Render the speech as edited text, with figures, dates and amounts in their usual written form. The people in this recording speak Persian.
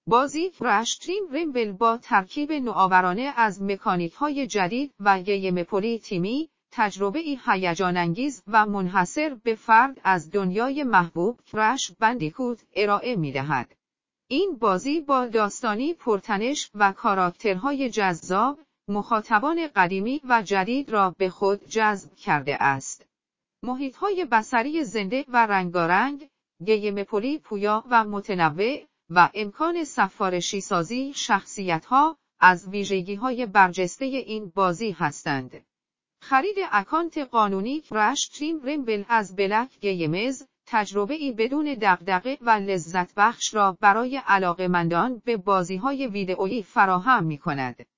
بازی فرش تیم رمبل با ترکیب نوآورانه از مکانیک‌های جدید و گیم‌پلی تیمی، تجربه‌ای هیجان‌انگیز و منحصر به فرد از دنیای محبوب کرش بندیکوت ارائه می‌دهد. این بازی با داستانی پرتنش و کاراکترهای جذاب، مخاطبان قدیمی و جدید را به خود جذب کرده است. محیط‌های بصری زنده و رنگارنگ، گیم‌پلی پویا و متنوع، و امکان سفارشی سازی شخصیت‌ها از ویژگی‌های برجسته این بازی هستند. خرید اکانت قانونی فرش تیم رمبل از بلک گیمز، تجربه‌ای بدون دغدغه و لذت بخش را برای علاقه‌مندان به بازی‌های ویدئویی فراهم می‌کند.